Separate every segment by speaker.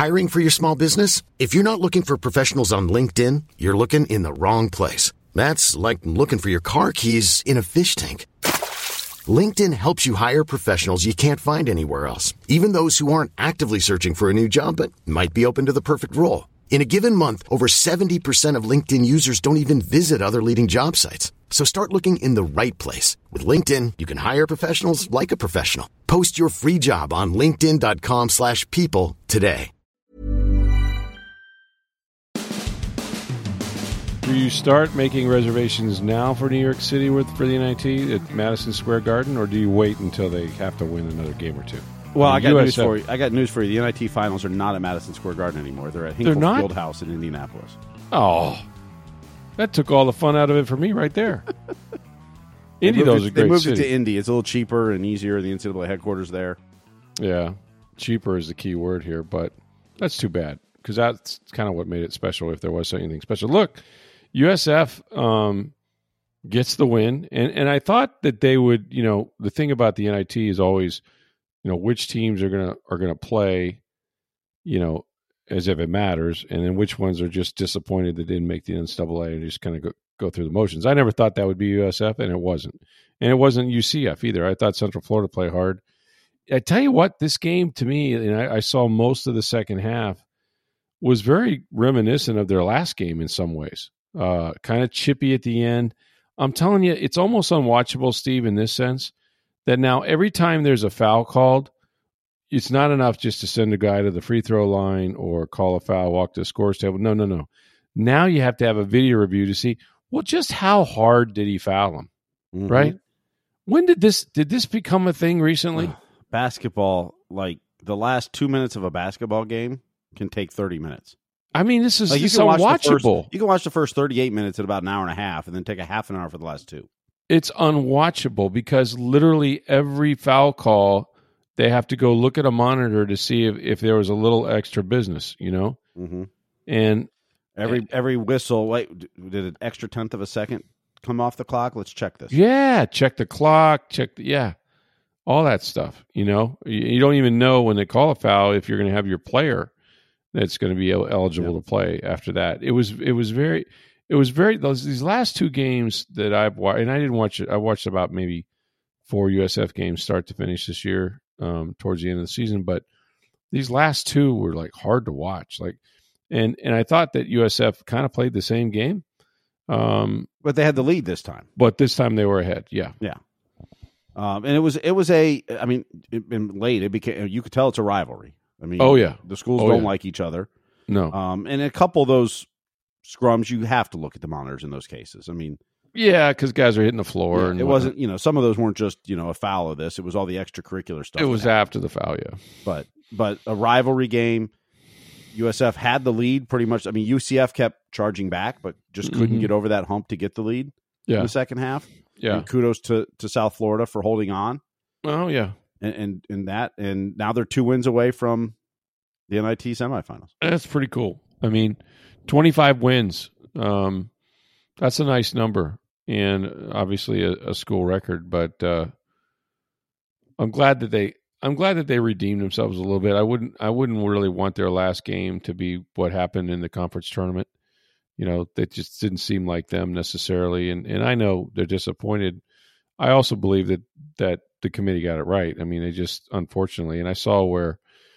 Speaker 1: Hiring for your small business? If you're not looking for professionals on LinkedIn, you're looking in the wrong place. That's like looking for your car keys in a fish tank. LinkedIn helps you hire professionals you can't find anywhere else, even those who aren't actively searching for a new job but might be open to the perfect role. In a given month, over 70% of LinkedIn users don't even visit other leading job sites. So start looking in the right place. With LinkedIn, you can hire professionals like a professional. Post your free job on linkedin.com/people today.
Speaker 2: Do you start making reservations now for New York City for the NIT at Madison Square Garden, or do you wait until they have to win another game or two?
Speaker 3: Well, I got news for you. I got news for you. The NIT finals are not at Madison Square Garden anymore. They're at Hinkle Fieldhouse in Indianapolis.
Speaker 2: Oh, that took all the fun out of it for me right there. Indy, though, is a great city.
Speaker 3: They moved it to Indy. It's a little cheaper and easier. The NCAA headquarters there.
Speaker 2: Yeah, cheaper is the key word here, but that's too bad because that's kind of what made it special if there was anything special. Look, USF gets the win, and I thought that they would. You know, the thing about the NIT is always, you know, which teams are gonna play, you know, as if it matters, and then which ones are just disappointed that didn't make the NCAA and just kind of go through the motions. I never thought that would be USF, and it wasn't. And it wasn't UCF either. I thought Central Florida played hard. I tell you what, this game to me, and I saw most of the second half, was very reminiscent of their last game in some ways. Kind of chippy at the end. I'm telling you, it's almost unwatchable, Steve, in this sense, that now every time there's a foul called, it's not enough just to send a guy to the free throw line or call a foul, walk to the scores table. No. Now you have to have a video review to see, well, just how hard did he foul him, right? When did this become a thing recently?
Speaker 3: Basketball, like the last 2 minutes of a basketball game can take 30 minutes.
Speaker 2: I mean, this is
Speaker 3: like
Speaker 2: unwatchable.
Speaker 3: You can watch the first 38 minutes at about an hour and a half and then take a half an hour for the last two.
Speaker 2: It's unwatchable because literally every foul call, they have to go look at a monitor to see if there was a little extra business, you know?
Speaker 3: Mm-hmm.
Speaker 2: And
Speaker 3: every whistle, wait, did an extra tenth of a second come off the clock? Let's check this.
Speaker 2: Yeah, check the clock, all that stuff, you know? You don't even know when they call a foul if you're going to have your player that's going to be eligible to play after that. It was very these last two games that I've watched, and I didn't watch it. I watched about maybe 4 USF games start to finish this year, towards the end of the season. But these last two were like hard to watch. Like, and I thought that USF kind of played the same game,
Speaker 3: but they had the lead this time.
Speaker 2: But this time they were ahead. Yeah.
Speaker 3: And it was late. It became, you could tell it's a rivalry. I mean, the schools don't like each other.
Speaker 2: No.
Speaker 3: And a couple of those scrums, you have to look at the monitors in those cases. I mean,
Speaker 2: yeah, because guys are hitting the floor.
Speaker 3: Yeah,
Speaker 2: and
Speaker 3: it wasn't, some of those weren't just, a foul of this. It was all the extracurricular stuff.
Speaker 2: It was after the foul, yeah.
Speaker 3: But a rivalry game, USF had the lead pretty much. I mean, UCF kept charging back, but just couldn't get over that hump to get the lead in the second half.
Speaker 2: Yeah.
Speaker 3: And kudos to South Florida for holding on.
Speaker 2: Oh, yeah.
Speaker 3: And now they're 2 wins away from the NIT semifinals. That's
Speaker 2: pretty cool. I mean, 25 wins. That's a nice number, and obviously a school record. But I'm glad that they redeemed themselves a little bit. I wouldn't really want their last game to be what happened in the conference tournament. That just didn't seem like them necessarily, and I know they're disappointed. I also believe that the committee got it right. I mean, they just, unfortunately, and I saw where,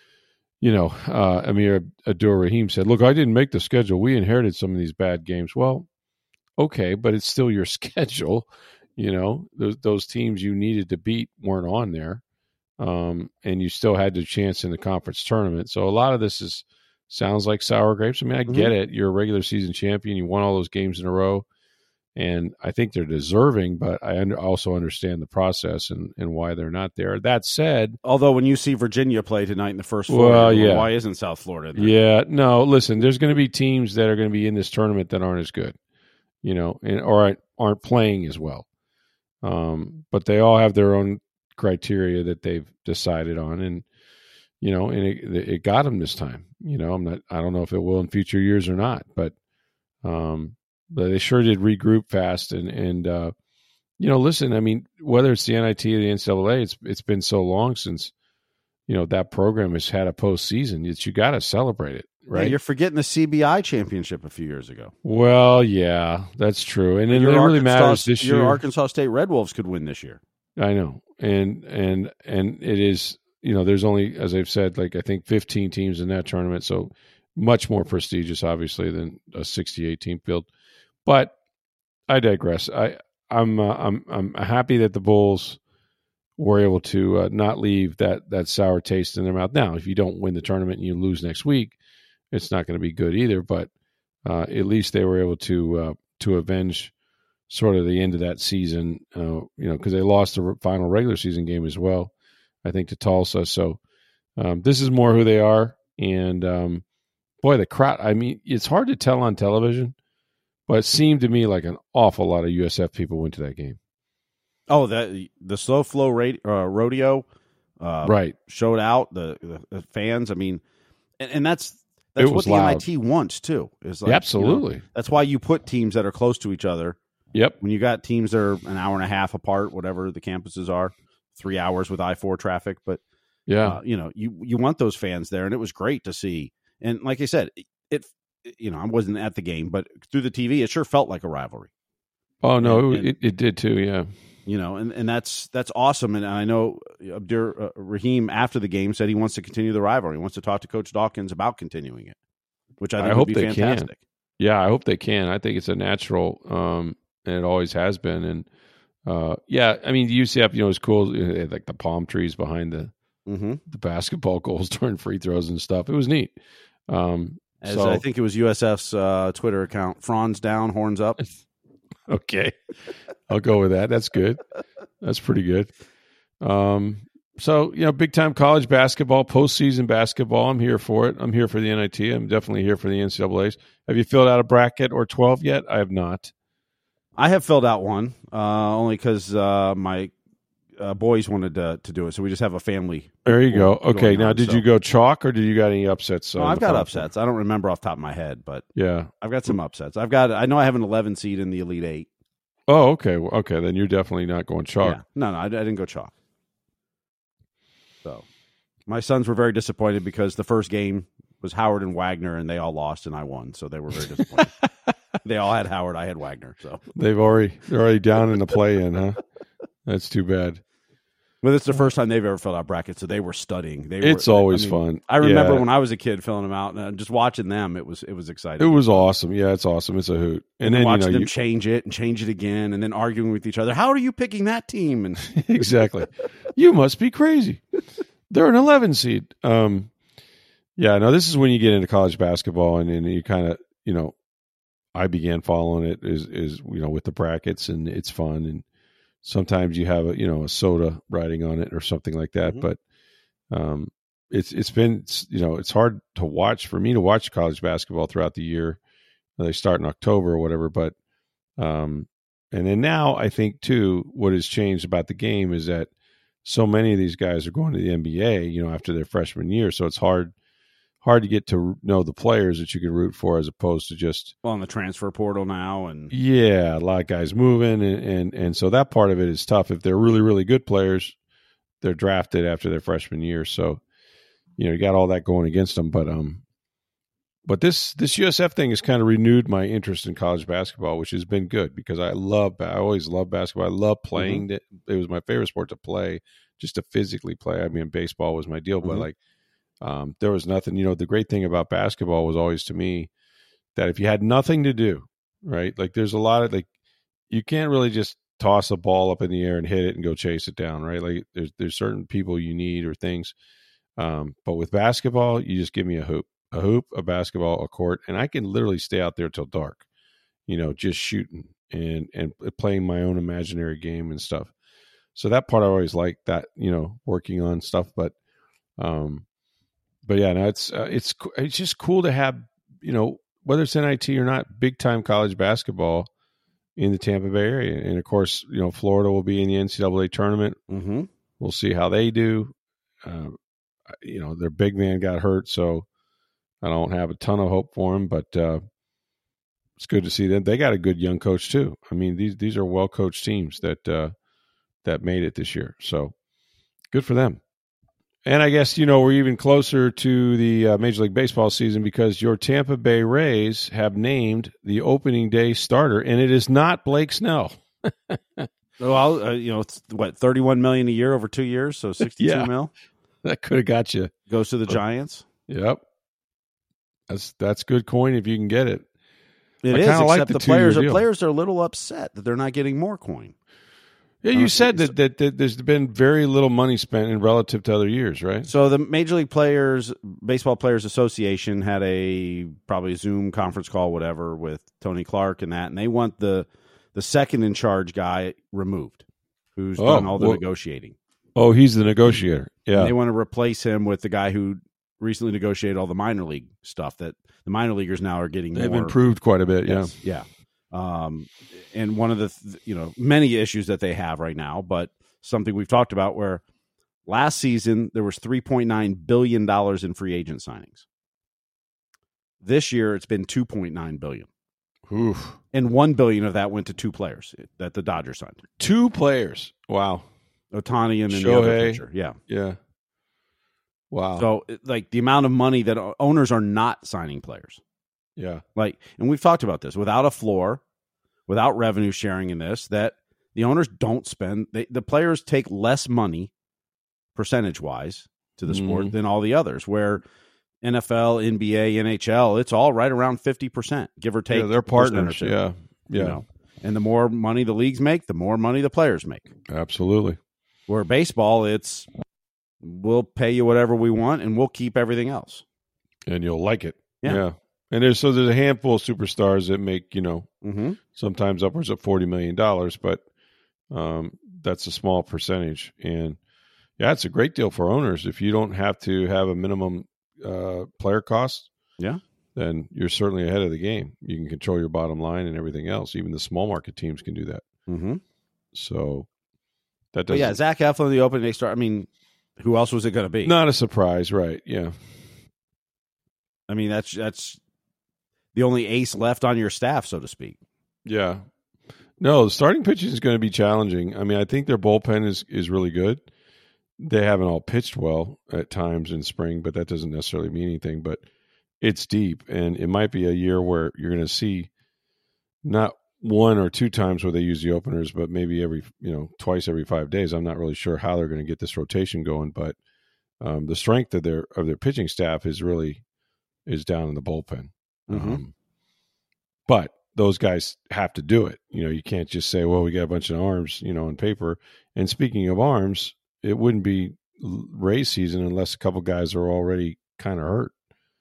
Speaker 2: Amir Abdur-Rahim said, look, I didn't make the schedule. We inherited some of these bad games. Well, okay, but it's still your schedule. Those teams you needed to beat weren't on there. And you still had the chance in the conference tournament. So a lot of this sounds like sour grapes. I mean, I get it. You're a regular season champion. You won all those games in a row. And I think they're deserving, but I also understand the process and why they're not there. That said,
Speaker 3: although when you see Virginia play tonight in the first four, why isn't South Florida there?
Speaker 2: Yeah, no, listen, there's going to be teams that are going to be in this tournament that aren't as good, or aren't playing as well. But they all have their own criteria that they've decided on, and it got them this time. I don't know if it will in future years or not, but they sure did regroup fast. And listen, I mean, whether it's the NIT or the NCAA, it's been so long since that program has had a postseason. You got to celebrate it, right?
Speaker 3: Yeah, you're forgetting the CBI championship a few years ago.
Speaker 2: Well, yeah, that's true, and it really matters this year.
Speaker 3: Your Arkansas State Red Wolves could win this year.
Speaker 2: I know, and it is. There's only, as I've said, like I think 15 teams in that tournament, so much more prestigious, obviously, than a 68 team field. But I digress. I'm happy that the Bulls were able to not leave that sour taste in their mouth. Now, if you don't win the tournament and you lose next week, it's not going to be good either. But at least they were able to avenge sort of the end of that season, because they lost the final regular season game as well, I think, to Tulsa. So this is more who they are. And boy, the crowd, I mean, it's hard to tell on television, but it seemed to me like an awful lot of USF people went to that game.
Speaker 3: Oh, the slow flow rodeo,
Speaker 2: right?
Speaker 3: Showed out the fans. I mean, and that's what the
Speaker 2: loud.
Speaker 3: NIT wants too. Is like,
Speaker 2: absolutely.
Speaker 3: That's why you put teams that are close to each other.
Speaker 2: Yep.
Speaker 3: When you got teams that are an hour and a half apart, whatever the campuses are, 3 hours with I-4 traffic, but
Speaker 2: yeah,
Speaker 3: you want those fans there, and it was great to see. And like I said, I wasn't at the game, but through the TV, it sure felt like a rivalry.
Speaker 2: Oh no, it did too. Yeah.
Speaker 3: And that's awesome. And I know Abdur Rahim after the game said he wants to continue the rivalry. He wants to talk to Coach Dawkins about continuing it, which I think would be fantastic.
Speaker 2: Can. Yeah, I hope they can. I think it's a natural, and it always has been. And I mean, the UCF, is cool. Like the palm trees behind the basketball goals during free throws and stuff. It was neat.
Speaker 3: I think it was USF's Twitter account, fronds down, horns up.
Speaker 2: Okay. I'll go with that. That's good. That's pretty good. So, big time college basketball, postseason basketball. I'm here for it. I'm here for the NIT. I'm definitely here for the NCAAs. Have you filled out a bracket or 12 yet? I have not.
Speaker 3: I have filled out one, only because my boys wanted to do it. So we just have a family.
Speaker 2: There you go. Okay. Now, did you go chalk or did you got any upsets?
Speaker 3: No, I've got upsets. I don't remember off the top of my head, but
Speaker 2: yeah,
Speaker 3: I've got some upsets. I know I have an 11 seed in the Elite Eight.
Speaker 2: Oh, okay. Well, okay. Then you're definitely not going chalk.
Speaker 3: Yeah. No, I didn't go chalk. So my sons were very disappointed because the first game was Howard and Wagner, and they all lost, and I won. So they were very disappointed. They all had Howard. I had Wagner. So
Speaker 2: they're already down in the play-in, huh? That's too bad.
Speaker 3: Well, it's the first time they've ever filled out brackets, so they were studying.
Speaker 2: It's always fun.
Speaker 3: I remember when I was a kid filling them out, and just watching them, it was exciting.
Speaker 2: It was awesome. Yeah, it's awesome. It's a hoot.
Speaker 3: And then watching them change it again, and then arguing with each other. How are you picking that team? And
Speaker 2: exactly. You must be crazy. They're an 11 seed. This is when you get into college basketball, and you kind of, I began following it is with the brackets, and it's fun. And sometimes you have a soda riding on it or something like that. But it's been, it's hard to watch for me to watch college basketball throughout the year. They start in October or whatever. But and then now I think too, what has changed about the game is that so many of these guys are going to the NBA, after their freshman year. So it's hard to get to know the players that you can root for as opposed to just
Speaker 3: on the transfer portal now. And
Speaker 2: yeah, a lot of guys moving. And so that part of it is tough. If they're really, really good players, they're drafted after their freshman year. So, you got all that going against them. But this USF thing has kind of renewed my interest in college basketball, which has been good because I always loved basketball. I love playing it. It was my favorite sport to play, just to physically play. I mean, baseball was my deal, but there was nothing, the great thing about basketball was always to me that if you had nothing to do, right? Like there's a lot of you can't really just toss a ball up in the air and hit it and go chase it down, right? Like there's certain people you need or things. But with basketball, you just give me a hoop, a basketball, a court, and I can literally stay out there till dark, just shooting and playing my own imaginary game and stuff. So that part I always liked that, working on stuff, but yeah, no, it's just cool to have, whether it's NIT or not, big time college basketball in the Tampa Bay area. And of course, Florida will be in the NCAA tournament.
Speaker 3: Mm-hmm.
Speaker 2: We'll see how they do. Their big man got hurt, so I don't have a ton of hope for him, but it's good to see them. They got a good young coach too. I mean, these are well coached teams that made it this year. So good for them. And I guess, we're even closer to the Major League Baseball season because your Tampa Bay Rays have named the opening day starter, and it is not Blake Snell.
Speaker 3: Well, it's what, $31 million a year over 2 years, so $62 million.
Speaker 2: That could have got you.
Speaker 3: Goes to the Giants.
Speaker 2: Yep, that's good coin if you can get it.
Speaker 3: It is, except like the players are a little upset that they're not getting more coin.
Speaker 2: Yeah, you said that there's been very little money spent in relative to other years, right?
Speaker 3: So the Major League Baseball Players Association had probably a Zoom conference call, whatever, with Tony Clark and they want the second in charge guy removed, who's done all the negotiating.
Speaker 2: Oh, he's the negotiator. Yeah,
Speaker 3: and they want to replace him with the guy who recently negotiated all the minor league stuff that the minor leaguers now are getting.
Speaker 2: They've improved quite a bit.
Speaker 3: Yes, yeah. And one of the many issues that they have right now, but something we've talked about, where last season there was $3.9 billion in free agent signings. This year it's been $2.9 billion.
Speaker 2: Oof.
Speaker 3: And $1 billion of that went to two players that the Dodgers signed.
Speaker 2: Two players. Wow.
Speaker 3: Ohtani and then
Speaker 2: Shohei.
Speaker 3: The other pitcher. Yeah.
Speaker 2: Yeah. Wow.
Speaker 3: So like the amount of money that owners are not signing players.
Speaker 2: Yeah.
Speaker 3: And we've talked about this, without a floor, without revenue sharing in this, that the owners don't spend, the players take less money percentage wise to the sport than all the others, where NFL, NBA, NHL, it's all right around 50%, give or take.
Speaker 2: Yeah, they're partners. Yeah.
Speaker 3: And the more money the leagues make, the more money the players make.
Speaker 2: Absolutely.
Speaker 3: Where baseball, it's we'll pay you whatever we want and we'll keep everything else.
Speaker 2: And you'll like it.
Speaker 3: Yeah.
Speaker 2: And there's a handful of superstars that make, sometimes upwards of $40 million, but that's a small percentage. And yeah, it's a great deal for owners. If you don't have to have a minimum player cost, then you're certainly ahead of the game. You can control your bottom line and everything else. Even the small market teams can do that.
Speaker 3: Mm-hmm.
Speaker 2: So that doesn't.
Speaker 3: Yeah, Zach Eflin, the opening day start. I mean, who else was it going to be?
Speaker 2: Not a surprise, right? Yeah.
Speaker 3: I mean, that's the only ace left on your staff, so to speak.
Speaker 2: Yeah. No, the starting pitching is going to be challenging. I mean, I think their bullpen is really good. They haven't all pitched well at times in spring, but that doesn't necessarily mean anything. But it's deep, and it might be a year where you're going to see not one or two times where they use the openers, but maybe twice every 5 days. I'm not really sure how they're going to get this rotation going, but the strength of their pitching staff is down in the bullpen.
Speaker 3: Mm-hmm.
Speaker 2: But those guys have to do it. You can't just say, well, we got a bunch of arms, on paper. And speaking of arms, it wouldn't be Rays season unless a couple guys are already kind of hurt.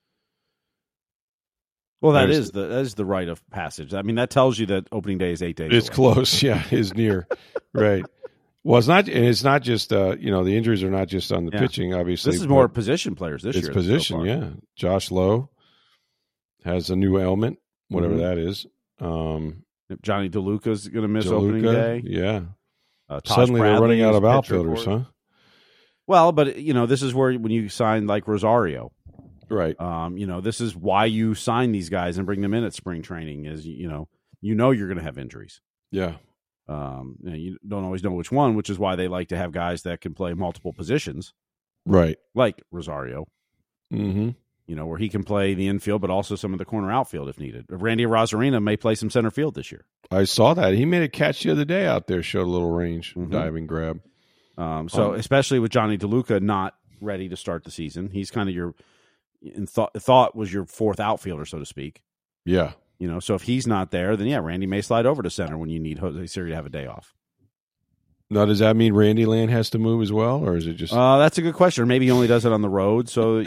Speaker 3: Well, that is the rite of passage. I mean, that tells you that opening day is 8 days.
Speaker 2: It's
Speaker 3: away.
Speaker 2: Close, yeah, is near, right? Well, it's not. And it's not just the injuries are not just on the pitching. Obviously,
Speaker 3: this is more position players this year.
Speaker 2: It's position, so yeah. Josh Lowe has a new ailment, whatever that is.
Speaker 3: Johnny DeLuca is going to miss opening day.
Speaker 2: Yeah.
Speaker 3: Suddenly
Speaker 2: they're running out of outfielders, huh?
Speaker 3: Well, but this is where when you sign like Rosario,
Speaker 2: right?
Speaker 3: This is why you sign these guys and bring them in at spring training. Is you're going to have injuries.
Speaker 2: Yeah.
Speaker 3: You don't always know which one, which is why they like to have guys that can play multiple positions,
Speaker 2: right?
Speaker 3: Like Rosario.
Speaker 2: Mm-hmm.
Speaker 3: Where he can play the infield, but also some of the corner outfield if needed. Randy Arozarena may play some center field this year.
Speaker 2: I saw that. He made a catch the other day out there, showed a little range, diving grab.
Speaker 3: Especially with Johnny DeLuca not ready to start the season, he's kind of thought was your fourth outfielder, so to speak.
Speaker 2: Yeah.
Speaker 3: So if he's not there, then Randy may slide over to center when you need Jose Siri to have a day off.
Speaker 2: Now, does that mean Randy Land has to move as well, or is it just?
Speaker 3: That's a good question. Maybe he only does it on the road, so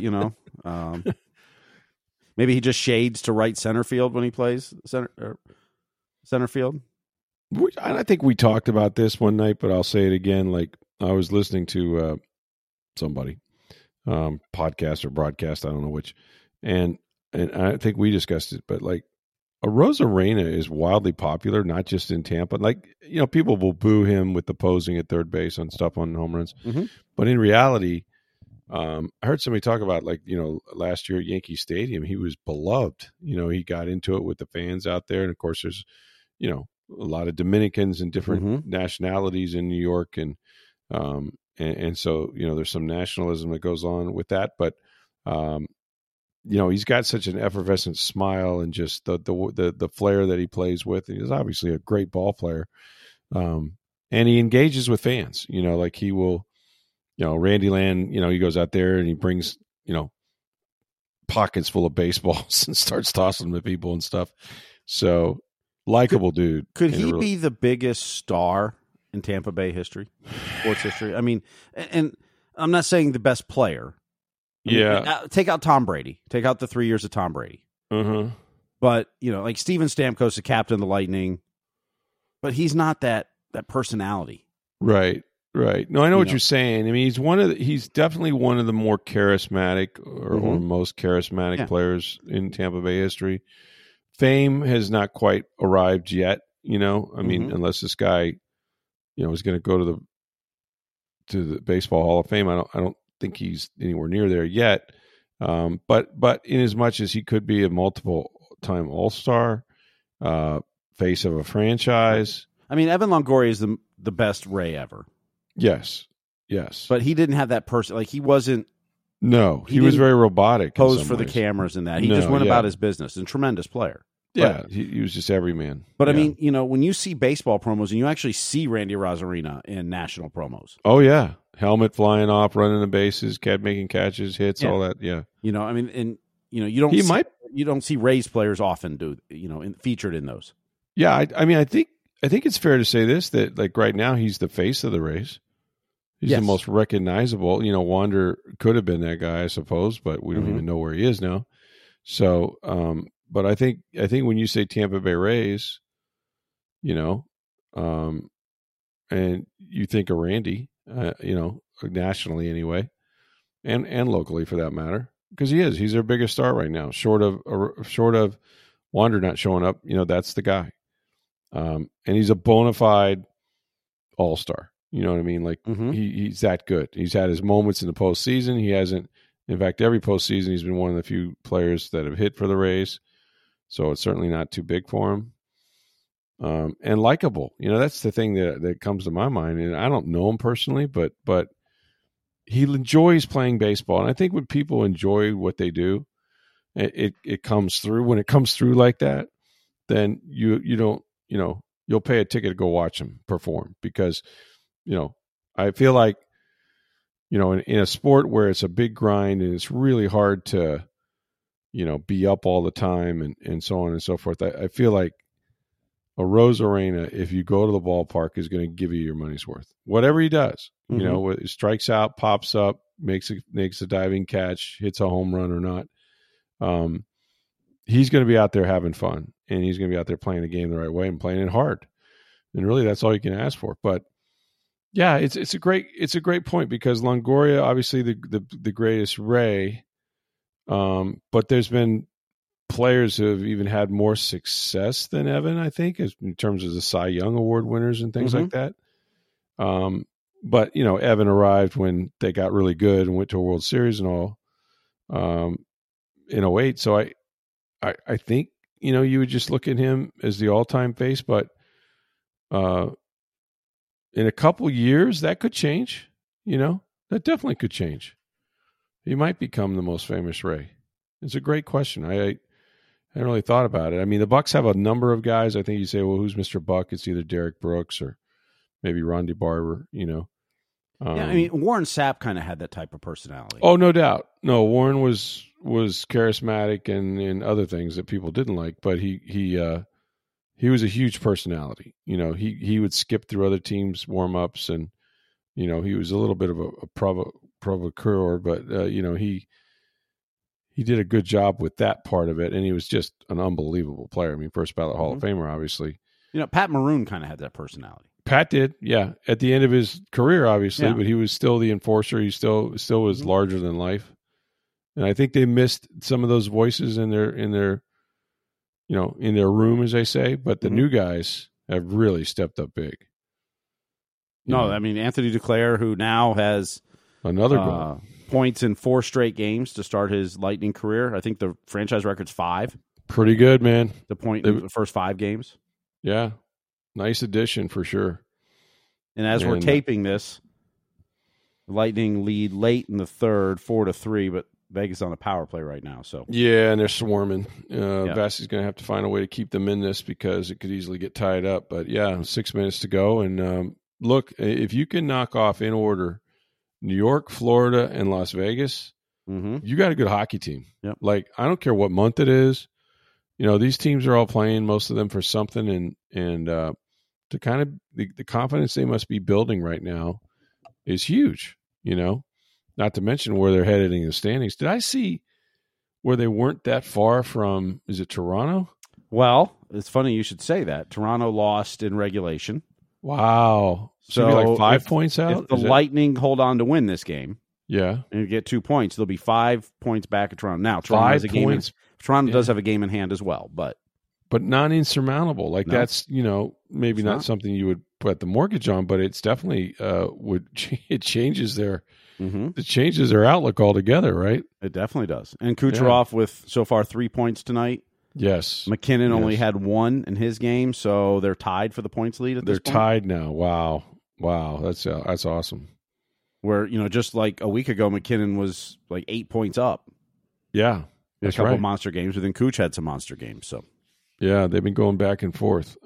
Speaker 3: maybe he just shades to right center field when he plays center field.
Speaker 2: I think we talked about this one night, but I'll say it again. Like I was listening to somebody, podcast or broadcast, I don't know which, and I think we discussed it, but like. Arozarena is wildly popular, not just in Tampa. Like, people will boo him with the posing at third base on stuff on home runs.
Speaker 3: Mm-hmm.
Speaker 2: But in reality, I heard somebody talk about, like, last year at Yankee Stadium, he was beloved. He got into it with the fans out there. And, of course, there's, a lot of Dominicans and different nationalities in New York. And and so there's some nationalism that goes on with that, but he's got such an effervescent smile and just the flair that he plays with. He's obviously a great ball player, and he engages with fans. Like he will, Randy Land. He goes out there and he brings pockets full of baseballs and starts tossing them at people and stuff. So likable dude.
Speaker 3: Could he be the biggest star in Tampa Bay history, sports history? I mean, and I'm not saying the best player. Take out Tom Brady. Take out the 3 years of Tom Brady.
Speaker 2: Uh-huh.
Speaker 3: But, like Steven Stamkos, the captain of the Lightning, but he's not that personality.
Speaker 2: Right. No, I know what you're saying. I mean, he's definitely one of the more charismatic or most charismatic players in Tampa Bay history. Fame has not quite arrived yet, I mean, unless this guy, is going to go to the Baseball Hall of Fame. I don't think he's anywhere near there yet. But in as much as he could be a multiple-time All-Star, face of a franchise.
Speaker 3: I mean, Evan Longoria is the best Ray ever.
Speaker 2: Yes.
Speaker 3: But he didn't have that person. Like, he wasn't.
Speaker 2: No, he was very robotic.
Speaker 3: Posed for the cameras and that. He just went about his business. And tremendous player.
Speaker 2: Yeah, he was just every man.
Speaker 3: But, I mean, when you see baseball promos, and you actually see Randy Rosarina in national promos.
Speaker 2: Oh, yeah. Helmet flying off, running the bases, making catches, hits, all that. Yeah.
Speaker 3: I mean, and, you don't see Rays players often featured in those.
Speaker 2: Yeah, I mean, I think it's fair to say this, that, like, right now he's the face of the Rays. He's the most recognizable. Wander could have been that guy, I suppose, but we don't even know where he is now. So, but I think when you say Tampa Bay Rays, and you think of Randy, nationally anyway, and locally for that matter, because he's their biggest star right now. Short of Wander not showing up, that's the guy, and he's a bona fide all-star. You know what I mean? Like he's that good. He's had his moments in the postseason. He hasn't. In fact, every postseason he's been one of the few players that have hit for the Rays. So it's certainly not too big for him. And likable. That's the thing that comes to my mind. And I don't know him personally, but he enjoys playing baseball. And I think when people enjoy what they do, it comes through. When it comes through like that, then you don't, you'll pay a ticket to go watch him perform, because, I feel like, in a sport where it's a big grind and it's really hard to, be up all the time and so on and so forth. I feel like a Rosarina, if you go to the ballpark, is going to give you your money's worth. Whatever he does, strikes out, pops up, makes a diving catch, hits a home run or not. He's going to be out there having fun, and he's going to be out there playing the game the right way and playing it hard. And really, that's all you can ask for. But yeah, it's a great point, because Longoria, obviously the greatest Ray, but there's been players who have even had more success than Evan, I think, in terms of the Cy Young Award winners and things like that. But Evan arrived when they got really good and went to a World Series and all, in 2008. So I think you would just look at him as the all-time face, but in a couple years, that could change. That definitely could change. He might become the most famous Ray. It's a great question. I hadn't really thought about it. I mean, the Bucks have a number of guys. I think you say, well, who's Mr. Buck? It's either Derek Brooks or maybe Rondy Barber.
Speaker 3: Yeah, I mean, Warren Sapp kind of had that type of personality.
Speaker 2: Oh, no doubt. No, Warren was charismatic and other things that people didn't like, but he was a huge personality. He would skip through other teams' warm-ups, and he was a little bit of a provocateur, but he did a good job with that part of it, and he was just an unbelievable player. I mean, first ballot Hall of Famer, obviously.
Speaker 3: Pat Maroon kind of had that personality.
Speaker 2: Pat did, yeah, at the end of his career, obviously, but he was still the enforcer. He still was larger than life, and I think they missed some of those voices in their in their room, as they say. But the new guys have really stepped up big.
Speaker 3: I mean, Anthony Duclair, who now has
Speaker 2: another goal.
Speaker 3: Points in 4 straight games to start his Lightning career. I think the franchise record's 5.
Speaker 2: Pretty good, man.
Speaker 3: The point in the first 5 games.
Speaker 2: Yeah. Nice addition for sure.
Speaker 3: And as we're taping this, Lightning lead late in the third, 4-3, but Vegas on a power play right now. So
Speaker 2: yeah, and they're swarming. Vasi's going to have to find a way to keep them in this because it could easily get tied up. But yeah, 6 minutes to go. And look, if you can knock off in order New York, Florida, and Las Vegas, you got a good hockey team.
Speaker 3: Yep.
Speaker 2: Like, I don't care what month it is. These teams are all playing, most of them for something, and to kind of the confidence they must be building right now is huge. Not to mention where they're headed in the standings. Did I see where they weren't that far from? Is it Toronto?
Speaker 3: Well, it's funny you should say that. Toronto lost in regulation.
Speaker 2: Wow. So like 5 points out?
Speaker 3: If the Lightning hold on to win this game,
Speaker 2: yeah,
Speaker 3: and get 2 points, they'll be 5 points back at Toronto. Now, Toronto has a game. Toronto does have a game in hand as well, but
Speaker 2: not insurmountable. Like, that's maybe not something you would put the mortgage on, but it's definitely it changes their it changes their outlook altogether, right?
Speaker 3: It definitely does. And Kucherov with so far 3 points tonight.
Speaker 2: Yes.
Speaker 3: McKinnon only had 1 in his game, so they're tied for the points lead at this point.
Speaker 2: They're tied now. Wow. That's awesome.
Speaker 3: Where, just like a week ago, McKinnon was like 8 points up.
Speaker 2: Yeah.
Speaker 3: A couple of monster games, but then Kuch had some monster games. So,
Speaker 2: yeah, they've been going back and forth.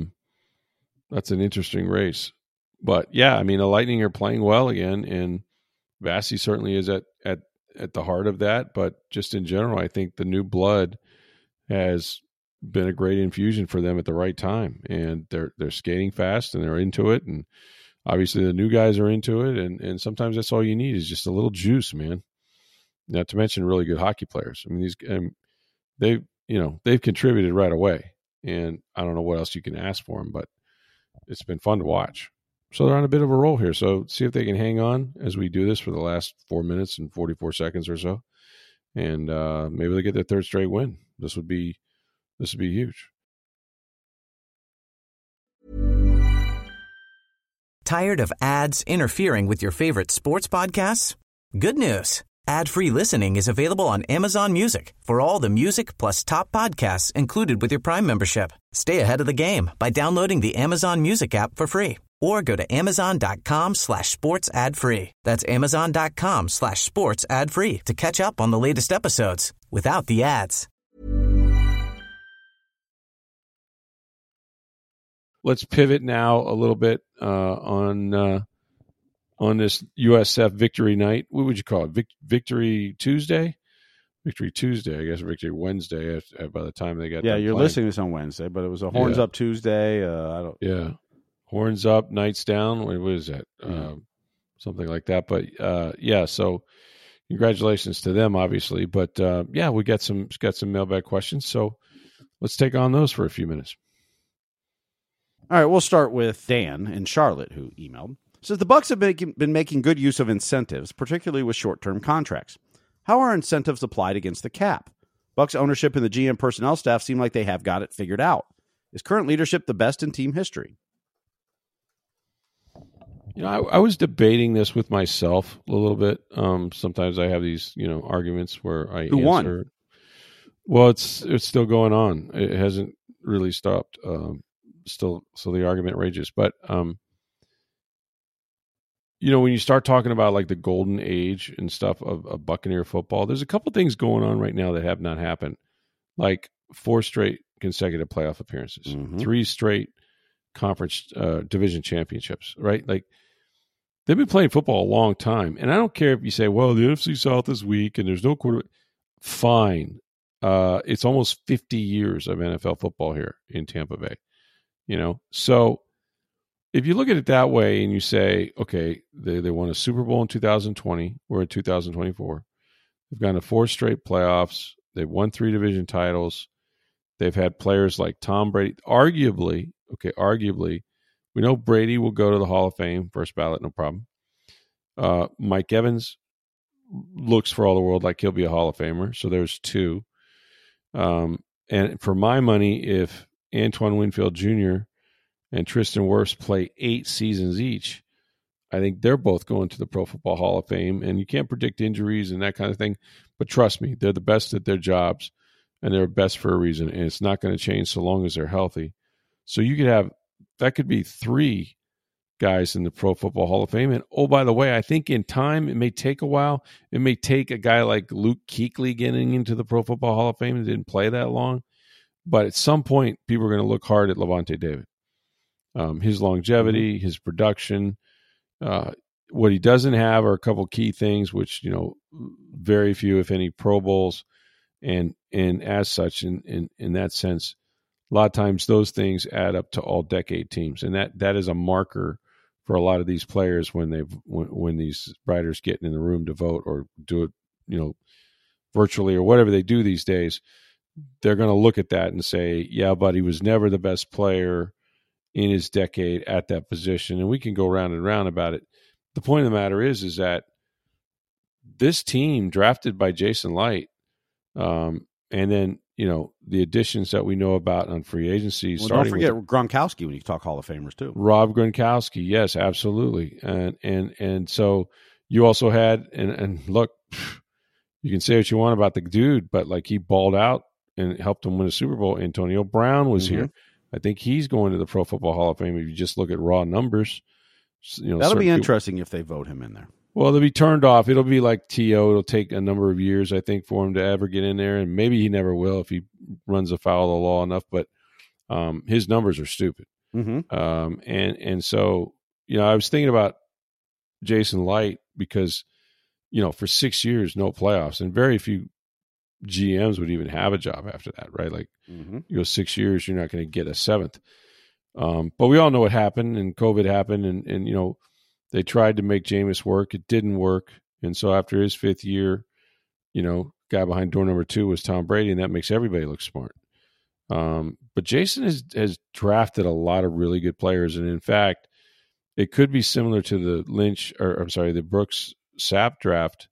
Speaker 2: That's an interesting race. But, yeah, I mean, the Lightning are playing well again, and Vasi certainly is at the heart of that. But just in general, I think the new blood has been a great infusion for them at the right time. And they're skating fast, and they're into it. And obviously the new guys are into it. And sometimes that's all you need is just a little juice, man. Not to mention really good hockey players. I mean, they've contributed right away. And I don't know what else you can ask for them, but it's been fun to watch. So they're on a bit of a roll here. So see if they can hang on as we do this for the last 4 minutes and 44 seconds or so. And maybe they get their third straight win. This would be huge.
Speaker 4: Tired of ads interfering with your favorite sports podcasts? Good news. Ad-free listening is available on Amazon Music for all the music plus top podcasts included with your Prime membership. Stay ahead of the game by downloading the Amazon Music app for free or go to amazon.com/sports ad free. That's amazon.com/sports ad free to catch up on the latest episodes without the ads.
Speaker 2: Let's pivot now a little bit on this USF Victory Night. What would you call it? Victory Tuesday? Victory Tuesday, I guess. Victory Wednesday. By the time they got
Speaker 3: you're listening to this on Wednesday, but it was a Horns Up Tuesday.
Speaker 2: Horns Up, Nights Down. What is that? Something like that. But so congratulations to them, obviously. But we got some mailbag questions. So let's take on those for a few minutes.
Speaker 3: All right, we'll start with Dan in Charlotte, who emailed. Says the Bucs have been making good use of incentives, particularly with short-term contracts. How are incentives applied against the cap? Bucs ownership and the GM personnel staff seem like they have got it figured out. Is current leadership the best in team history?
Speaker 2: I was debating this with myself a little bit. Sometimes I have these, arguments where I
Speaker 3: Who
Speaker 2: answer.
Speaker 3: Won?
Speaker 2: Well, it's still going on. It hasn't really stopped. So the argument rages. But, when you start talking about like the golden age and stuff of Buccaneer football, there's a couple things going on right now that have not happened. Like 4 straight consecutive playoff appearances, 3 straight conference division championships, right? Like they've been playing football a long time. And I don't care if you say, well, the NFC South is weak and there's no quarterback. Fine. It's almost 50 years of NFL football here in Tampa Bay. So if you look at it that way and you say, okay, they won a Super Bowl in 2020, we're in 2024. They've gone to 4 straight playoffs. They've won 3 division titles. They've had players like Tom Brady. Arguably, we know Brady will go to the Hall of Fame, first ballot, no problem. Mike Evans looks for all the world like he'll be a Hall of Famer. So there's 2. And for my money, if Antoine Winfield Jr. and Tristan Wirfs play 8 seasons each, I think they're both going to the Pro Football Hall of Fame. And you can't predict injuries and that kind of thing. But trust me, they're the best at their jobs, and they're best for a reason. And it's not going to change so long as they're healthy. So you could have, that could be 3 guys in the Pro Football Hall of Fame. And oh, by the way, I think in time, it may take a while. It may take a guy like Luke Kuechly getting into the Pro Football Hall of Fame and didn't play that long. But at some point, people are going to look hard at Lavonte David. His longevity, his production. What he doesn't have are a couple key things, which, very few, if any, Pro Bowls. And as such, in that sense, a lot of times those things add up to all-decade teams. And that is a marker for a lot of these players when these writers get in the room to vote or do it, virtually or whatever they do these days. They're going to look at that and say, yeah, but he was never the best player in his decade at that position. And we can go round and round about it. The point of the matter is that this team drafted by Jason Licht, and then, the additions that we know about on free agency.
Speaker 3: Well, don't forget Gronkowski when you talk Hall of Famers too.
Speaker 2: Rob Gronkowski, yes, absolutely. And so you also had, and look, you can say what you want about the dude, but like he balled out and helped him win a Super Bowl. Antonio Brown was here. I think he's going to the Pro Football Hall of Fame if you just look at raw numbers.
Speaker 3: That'll be interesting if they vote him in there.
Speaker 2: Well, they'll be turned off. It'll be like T.O. It'll take a number of years, I think, for him to ever get in there, and maybe he never will if he runs afoul of the law enough. But his numbers are stupid. And so, I was thinking about Jason Licht because, for 6 years, no playoffs, and very few GMs would even have a job after that, right? Like, 6 years, you're not going to get a seventh. But we all know what happened, and COVID happened, and they tried to make Jameis work. It didn't work. And so after his fifth year, guy behind door number 2 was Tom Brady, and that makes everybody look smart. But Jason has drafted a lot of really good players. And in fact, it could be similar to the Brooks Sapp draft,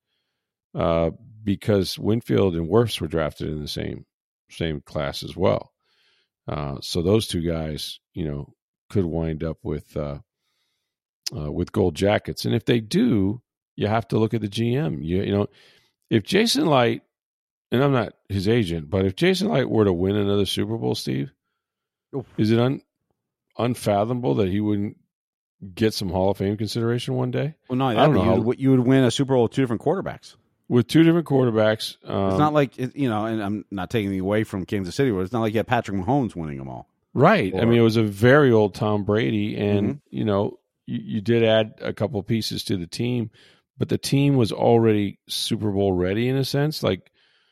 Speaker 2: because Winfield and Wirfs were drafted in the same class as well. So those two guys, could wind up with gold jackets. And if they do, you have to look at the GM. If Jason Licht, and I'm not his agent, but if Jason Licht were to win another Super Bowl, Steve, is it unfathomable that he wouldn't get some Hall of Fame consideration one day?
Speaker 3: Well, no, I don't know. You would win a Super Bowl with 2 different quarterbacks.
Speaker 2: With 2 different quarterbacks.
Speaker 3: It's not like, and I'm not taking anything away from Kansas City, but it's not like you had Patrick Mahomes winning them all.
Speaker 2: Right. I mean, it was a very old Tom Brady, and, you did add a couple pieces to the team, but the team was already Super Bowl ready in a sense. Like,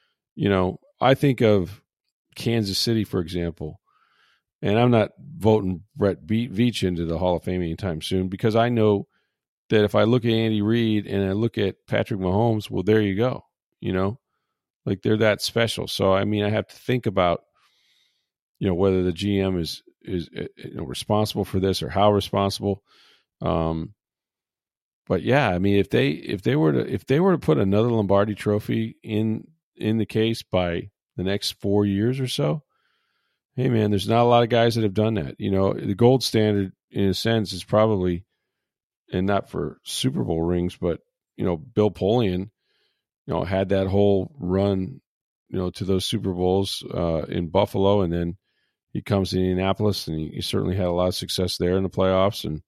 Speaker 2: I think of Kansas City, for example, and I'm not voting Brett Veach into the Hall of Fame anytime soon, because I know that if I look at Andy Reid and I look at Patrick Mahomes, well, there you go. Like they're that special. So, I mean, I have to think about, whether the GM is responsible for this or how responsible. But yeah, I mean, if they were to put another Lombardi Trophy in the case by the next 4 years or so, hey man, there's not a lot of guys that have done that. The gold standard in a sense is probably, and not for Super Bowl rings, but Bill Polian, had that whole run, to those Super Bowls in Buffalo, and then he comes to Indianapolis, and he certainly had a lot of success there in the playoffs, and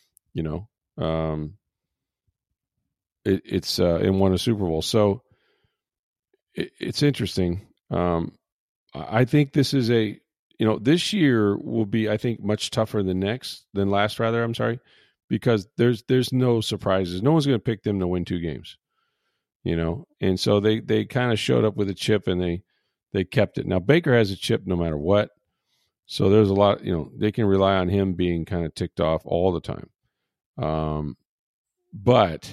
Speaker 2: it's and won a Super Bowl. So it's interesting. I think this is this year will be, I think, much tougher than last. I'm sorry, because there's no surprises. No one's going to pick them to win 2 games, and so they kind of showed up with a chip, and they kept it. Now Baker has a chip no matter what, so there's a lot. They can rely on him being kind of ticked off all the time. But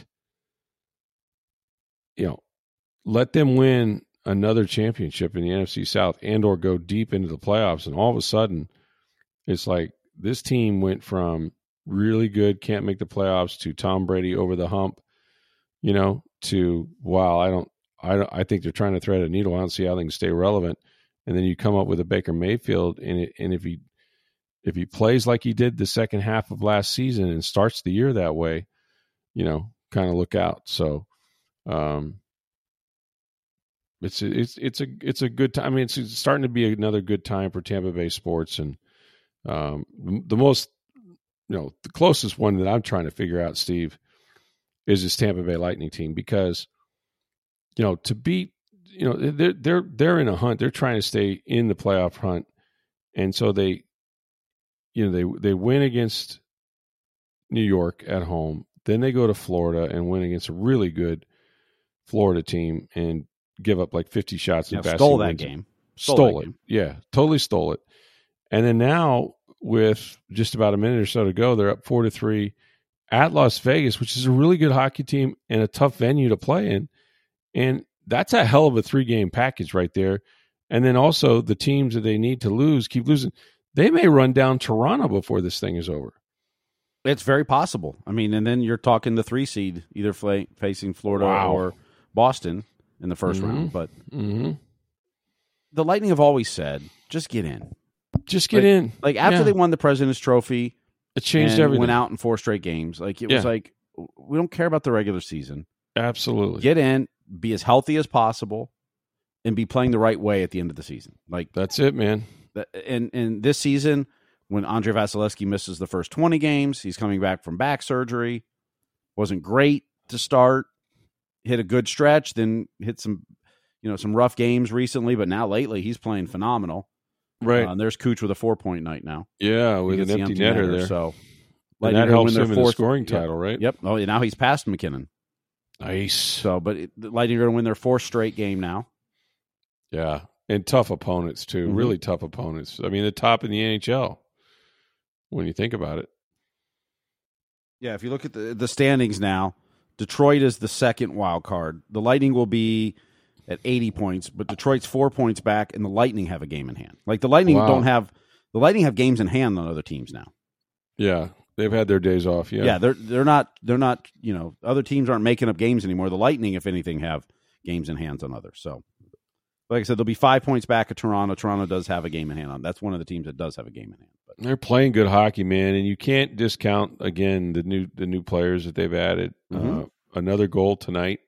Speaker 2: let them win another championship in the NFC South and or go deep into the playoffs, and all of a sudden it's like this team went from really good, can't make the playoffs, to Tom Brady over the hump, to wow, I think they're trying to thread a needle. I don't see how they can stay relevant. And then you come up with a Baker Mayfield, and if he plays like he did the second half of last season and starts the year that way, kind of look out. So it's a good time. I mean, it's starting to be another good time for Tampa Bay sports, and the most the closest one that I'm trying to figure out, Steve, is this Tampa Bay Lightning team, because, to beat, they're in a hunt. They're trying to stay in the playoff hunt. And so they win against New York at home. Then they go to Florida and win against a really good Florida team and give up like 50 shots.
Speaker 3: And stole that game.
Speaker 2: Stole it. Yeah, totally stole it. And then now, with just about a minute or so to go, they're up 4-3 at Las Vegas, which is a really good hockey team and a tough venue to play in. And that's a hell of a 3-game package right there. And then also the teams that they need to lose keep losing. They may run down Toronto before this thing is over.
Speaker 3: It's very possible. I mean, and then you're talking the 3 seed, either facing Florida or Boston in the first round. But the Lightning have always said, just get in.
Speaker 2: Just get in.
Speaker 3: Like after they won the President's Trophy,
Speaker 2: it changed everything.
Speaker 3: Went out in 4 straight games. Like it was like, we don't care about the regular season.
Speaker 2: Absolutely.
Speaker 3: Get in, be as healthy as possible, and be playing the right way at the end of the season. Like
Speaker 2: that's it, man.
Speaker 3: And this season, when Andrei Vasilevsky misses the first 20 games, he's coming back from back surgery. Wasn't great to start. Hit a good stretch, then hit some rough games recently, but now lately he's playing phenomenal.
Speaker 2: Right.
Speaker 3: And there's Cooch with a 4-point night now.
Speaker 2: Yeah, with an empty netter there.
Speaker 3: So
Speaker 2: and that helps him in the scoring title, right?
Speaker 3: Yep. Oh, now he's past McKinnon.
Speaker 2: Nice.
Speaker 3: So, but the Lightning are going to win their 4th straight game now.
Speaker 2: Yeah, and tough opponents too. Really tough opponents. I mean, the top in the NHL when you think about it.
Speaker 3: Yeah, if you look at the standings now, Detroit is the second wild card. The Lightning will be at 80 points, but Detroit's 4 points back, and the Lightning have a game in hand. Like the Lightning have games in hand on other teams now.
Speaker 2: Yeah, they've had their days off. Yeah,
Speaker 3: they're not. Other teams aren't making up games anymore. The Lightning, if anything, have games in hands on others. So, like I said, they'll be 5 points back at Toronto. Toronto does have a game in hand on. That's one of the teams that does have a game in hand. But
Speaker 2: they're playing good hockey, man, and you can't discount again the new players that they've added. Another goal tonight.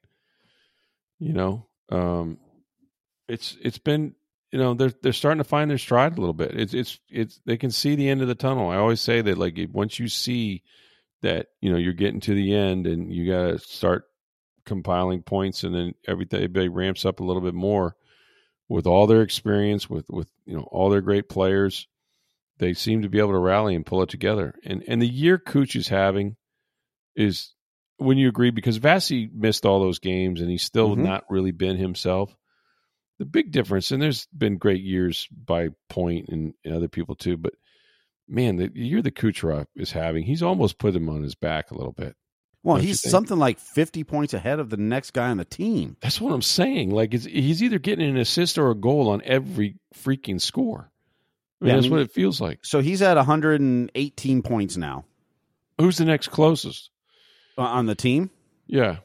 Speaker 2: It's been, they're starting to find their stride a little bit. It's they can see the end of the tunnel. I always say that, like, once you see that, you're getting to the end and you got to start compiling points, and then everybody ramps up a little bit more with all their experience, with all their great players. They seem to be able to rally and pull it together. And the year Cooch is having is, when you agree, because Vasi missed all those games and he's still not really been himself. The big difference, and there's been great years by Point and other people too, but man, the year that Kucherov is having, he's almost put him on his back a little bit.
Speaker 3: Well, he's something like 50 points ahead of the next guy on the team.
Speaker 2: That's what I'm saying. Like, he's either getting an assist or a goal on every freaking score. That's what it feels like.
Speaker 3: So he's at 118 points now.
Speaker 2: Who's the next closest?
Speaker 3: On the team?
Speaker 2: Yeah.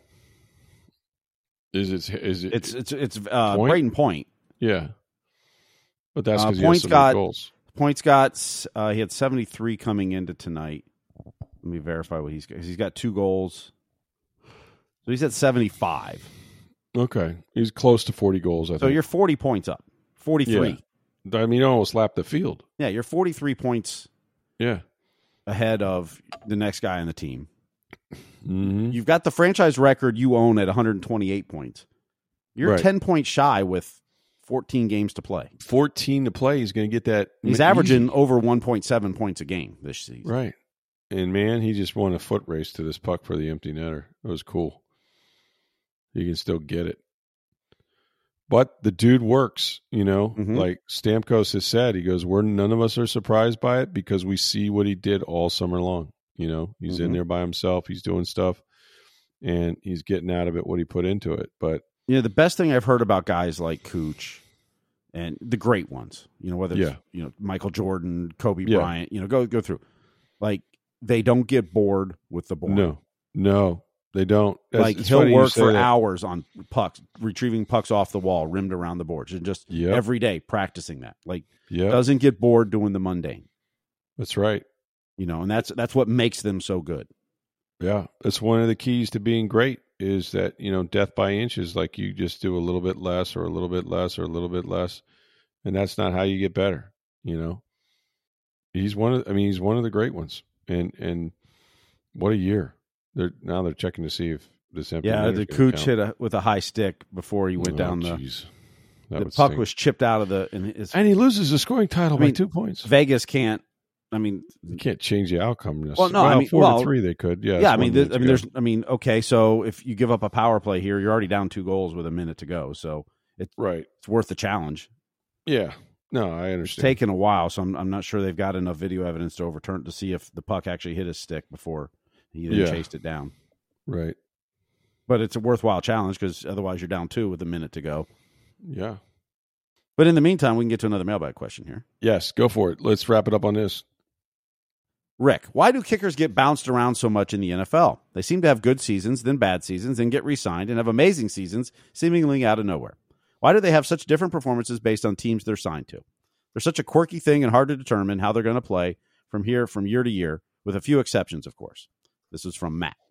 Speaker 2: Is it?
Speaker 3: It's Brayden Point.
Speaker 2: Yeah. But that's because he has so many goals.
Speaker 3: Point's got, he had 73 coming into tonight. Let me verify what he's got. He's got 2 goals. So he's at 75.
Speaker 2: Okay. He's close to 40 goals, I think.
Speaker 3: So you're 40 points up. 43.
Speaker 2: Yeah. I mean, you almost lapped the field.
Speaker 3: Yeah, you're 43 points ahead of the next guy on the team. You've got the franchise record you own at 128 points. You're 10 points shy with 14 games to play.
Speaker 2: 14 to play. He's going to get that.
Speaker 3: He's averaging over 1.7 points a game this season.
Speaker 2: Right. And, man, he just won a foot race to this puck for the empty netter. It was cool. He can still get it. But the dude works, like Stamkos has said. He goes, none of us are surprised by it because we see what he did all summer long. He's in there by himself. He's doing stuff, and he's getting out of it what he put into it. But
Speaker 3: the best thing I've heard about guys like Cooch and the great ones, whether it's Michael Jordan, Kobe Bryant, go through, like, they don't get bored with the ball.
Speaker 2: No, they don't.
Speaker 3: He'll work for hours on pucks, retrieving pucks off the wall, rimmed around the boards, and just every day practicing that. Doesn't get bored doing the mundane.
Speaker 2: That's right.
Speaker 3: And that's what makes them so good.
Speaker 2: Yeah, that's one of the keys to being great is that, death by inches, like you just do a little bit less or a little bit less or a little bit less, and that's not how you get better, He's one of the great ones. And what a year! They're checking to see if this empty.
Speaker 3: Yeah, the Cooch hit with a high stick before he went down
Speaker 2: geez.
Speaker 3: The puck was chipped out of the
Speaker 2: and he loses the scoring title by 2 points.
Speaker 3: Vegas can't. I mean,
Speaker 2: you can't change the outcome.
Speaker 3: Well, no, I mean,
Speaker 2: 4-3 they could. Yeah,
Speaker 3: yeah. Okay, so if you give up a power play here, you're already down 2 goals with a minute to go. So it's worth the challenge.
Speaker 2: Yeah, no, I understand.
Speaker 3: It's taken a while, so I'm not sure they've got enough video evidence to overturn to see if the puck actually hit his stick before he then chased it down.
Speaker 2: Right,
Speaker 3: but it's a worthwhile challenge because otherwise you're down 2 with a minute to go.
Speaker 2: Yeah.
Speaker 3: But in the meantime, we can get to another mailbag question here.
Speaker 2: Yes, go for it. Let's wrap it up on this.
Speaker 3: Rick, why do kickers get bounced around so much in the NFL? They seem to have good seasons, then bad seasons, then get re-signed, and have amazing seasons seemingly out of nowhere. Why do they have such different performances based on teams they're signed to? They're such a quirky thing and hard to determine how they're going to play from year to year, with a few exceptions, of course. This is from Matt.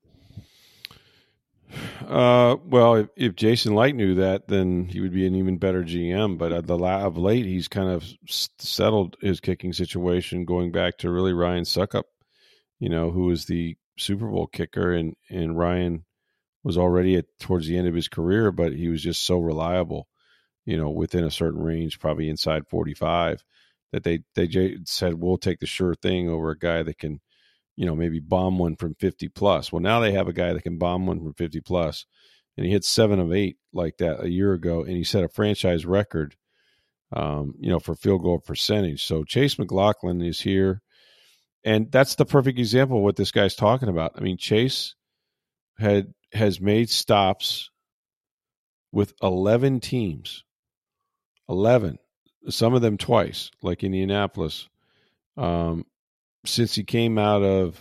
Speaker 2: Well, if Jason Light knew that, then he would be an even better GM. But of late, he's kind of settled his kicking situation, going back to really Ryan Suckup, who was the Super Bowl kicker, and Ryan was already towards the end of his career, but he was just so reliable, within a certain range, probably inside 45, that they said, we'll take the sure thing over a guy that can, maybe bomb one from 50 plus. Well, now they have a guy that can bomb one from 50 plus, and he hit 7 of 8 like that a year ago, and he set a franchise record, for field goal percentage. So Chase McLaughlin is here, and that's the perfect example of what this guy's talking about. I mean, Chase has made stops with 11 teams, 11, some of them twice, like Indianapolis. Since he came out of,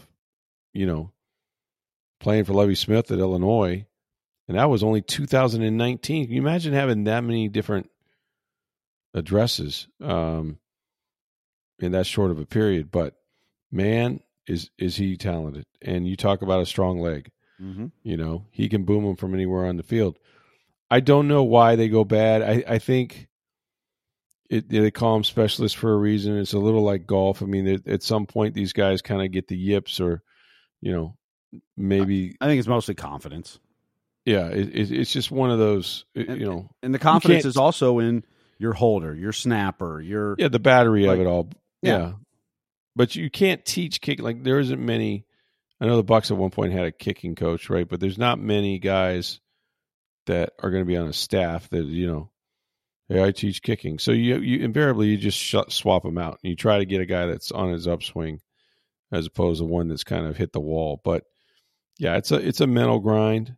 Speaker 2: playing for Lovie Smith at Illinois, and that was only 2019. Can you imagine having that many different addresses in that short of a period? But man, is he talented. And you talk about a strong leg. Mm-hmm. He can boom them from anywhere on the field. I don't know why they go bad. I think they call them specialists for a reason. It's a little like golf. I mean, at some point, these guys kind of get the yips, or, maybe.
Speaker 3: I think it's mostly confidence.
Speaker 2: Yeah, it's just one of those,
Speaker 3: And the confidence is also in your holder, your snapper,
Speaker 2: the battery of it all. Yeah. But you can't teach kicking. Like, there isn't many. I know the Bucs at one point had a kicking coach, right? But there's not many guys that are going to be on a staff that, hey, I teach kicking. So you invariably, you just swap them out. And you try to get a guy that's on his upswing as opposed to one that's kind of hit the wall. But, yeah, it's a mental grind.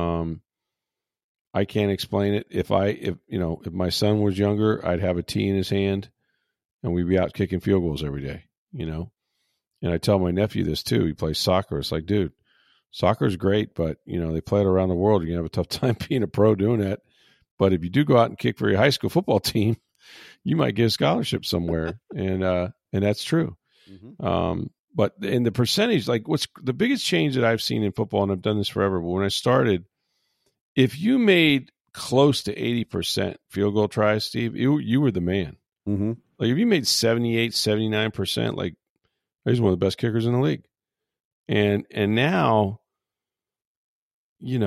Speaker 2: I can't explain it. If my son was younger, I'd have a tee in his hand and we'd be out kicking field goals every day, And I tell my nephew this too. He plays soccer. It's like, dude, soccer is great, but, they play it around the world. You're going to have a tough time being a pro doing that. But if you do go out and kick for your high school football team, you might get a scholarship somewhere. and that's true. Mm-hmm. But in the percentage, like, what's the biggest change that I've seen in football, and I've done this forever, but when I started, if you made close to 80% field goal tries, Steve, you were the man.
Speaker 3: Mm-hmm.
Speaker 2: Like, if you made 78, 79%, like, he's one of the best kickers in the league. And now,
Speaker 3: you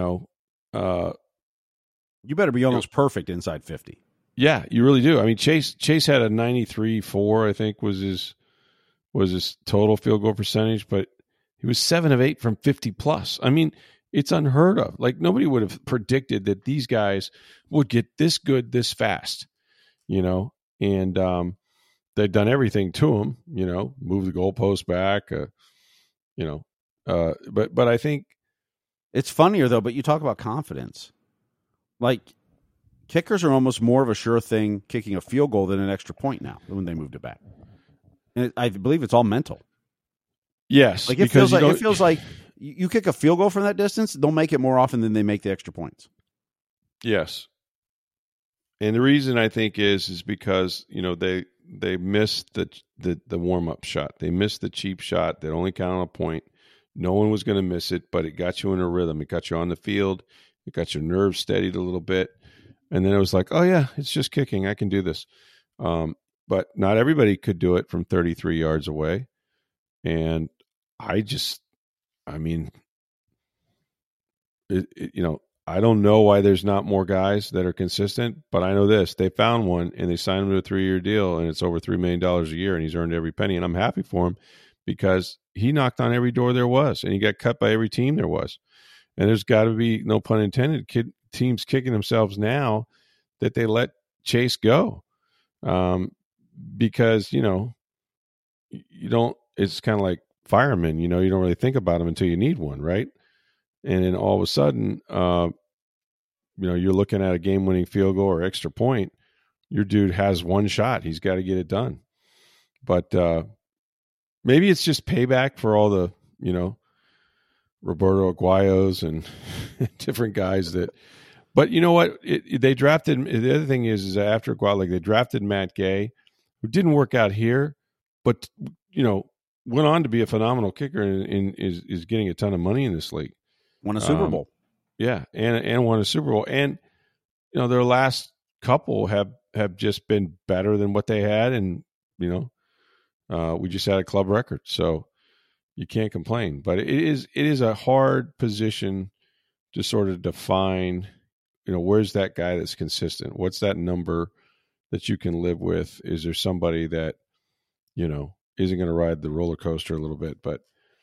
Speaker 3: better be almost perfect inside 50.
Speaker 2: Yeah, you really do. I mean, Chase had a 93.4, I think, was his total field goal percentage, but he was 7 of 8 from 50 plus. I mean, it's unheard of. Like, nobody would have predicted that these guys would get this good this fast, and they've done everything to him, move the goalpost back, but I think
Speaker 3: it's funnier though, but you talk about confidence. Like, kickers are almost more of a sure thing kicking a field goal than an extra point now when they moved it back. And I believe it's all mental.
Speaker 2: Yes.
Speaker 3: Like, it feels like you kick a field goal from that distance, they'll make it more often than they make the extra points.
Speaker 2: Yes. And the reason I think is because, they missed the warm-up shot. They missed the cheap shot that only counted a point. No one was going to miss it, but it got you in a rhythm. It got you on the field. It got your nerves steadied a little bit. And then it was like, oh, yeah, it's just kicking. I can do this. But not everybody could do it from 33 yards away. And I don't know why there's not more guys that are consistent, but I know this. They found one, and they signed him to a 3-year deal, and it's over $3 million a year, and he's earned every penny, and I'm happy for him because he knocked on every door there was, and he got cut by every team there was. And there's got to be, no pun intended, teams kicking themselves now that they let Chase go. Because, you don't, it's kind of like firemen, you don't really think about them until you need one, right? And then all of a sudden, you're looking at a game-winning field goal or extra point. Your dude has one shot. He's got to get it done. But maybe it's just payback for all the, Roberto Aguayos and different guys that. But you know what? They drafted. The other thing is after Aguayo, they drafted Matt Gay, who didn't work out here, but went on to be a phenomenal kicker and is getting a ton of money in this league.
Speaker 3: Won a Super Bowl.
Speaker 2: Yeah, and won a Super Bowl. And, their last couple have just been better than what they had. And, we just had a club record. So you can't complain. But it is a hard position to sort of define, where's that guy that's consistent? What's that number that you can live with? Is there somebody that, isn't going to ride the roller coaster a little bit? But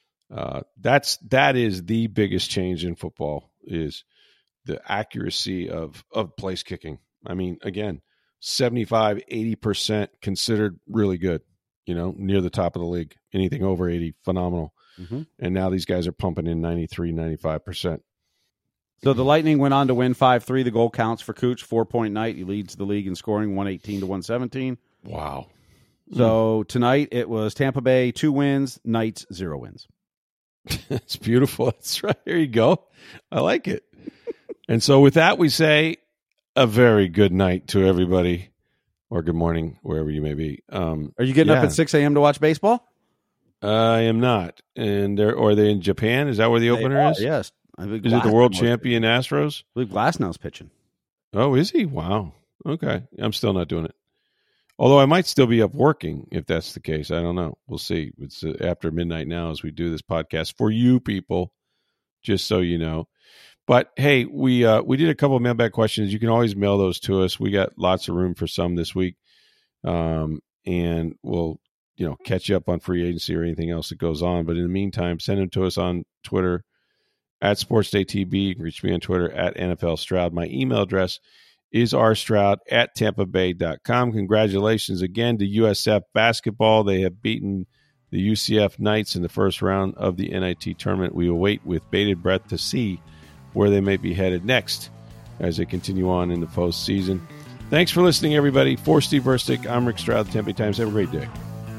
Speaker 2: that is the biggest change in football is the accuracy of place kicking. I mean, again, 75, 80% considered really good, near the top of the league. Anything over 80, phenomenal. Mm-hmm. And now these guys are pumping in 93, 95%.
Speaker 3: So the Lightning went on to win 5-3. The goal counts for Cooch, 4-point night. He leads the league in scoring, 118 to 117.
Speaker 2: Wow.
Speaker 3: So tonight it was Tampa Bay 2 wins, Knights 0 wins.
Speaker 2: It's beautiful. That's right. There you go. I like it. And so with that, we say a very good night to everybody, or good morning, wherever you may be.
Speaker 3: Are you getting up at 6 a.m. to watch baseball?
Speaker 2: I am not. And are they in Japan? Is that where the opener is?
Speaker 3: Yes.
Speaker 2: Is it the world champion Astros?
Speaker 3: I believe Glasnow's pitching.
Speaker 2: Oh, is he? Wow. Okay. I'm still not doing it. Although I might still be up working if that's the case. I don't know. We'll see. It's after midnight now as we do this podcast for you people, just so you know. But, hey, we did a couple of mailbag questions. You can always mail those to us. We got lots of room for some this week. And we'll, catch you up on free agency or anything else that goes on. But in the meantime, send them to us on Twitter at SportsDayTB. You can reach me on Twitter at NFL Stroud. My email address is rstroud@tampabay.com. Congratulations again to USF basketball. They have beaten the UCF Knights in the first round of the NIT tournament. We await with bated breath to see where they may be headed next as they continue on in the postseason. Thanks for listening, everybody. For Steve Verstick, I'm Rick Stroud, Tempe Times. Have a great day.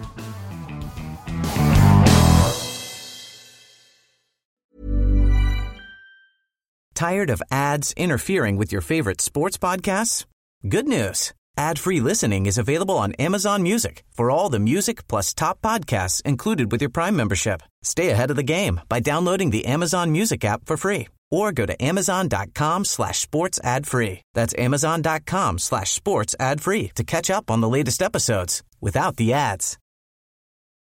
Speaker 4: Tired of ads interfering with your favorite sports podcasts? Good news. Ad-free listening is available on Amazon Music for all the music plus top podcasts included with your Prime membership. Stay ahead of the game by downloading the Amazon Music app for free or go to amazon.com/sports ad free. That's amazon.com/sports ad free to catch up on the latest episodes without the ads.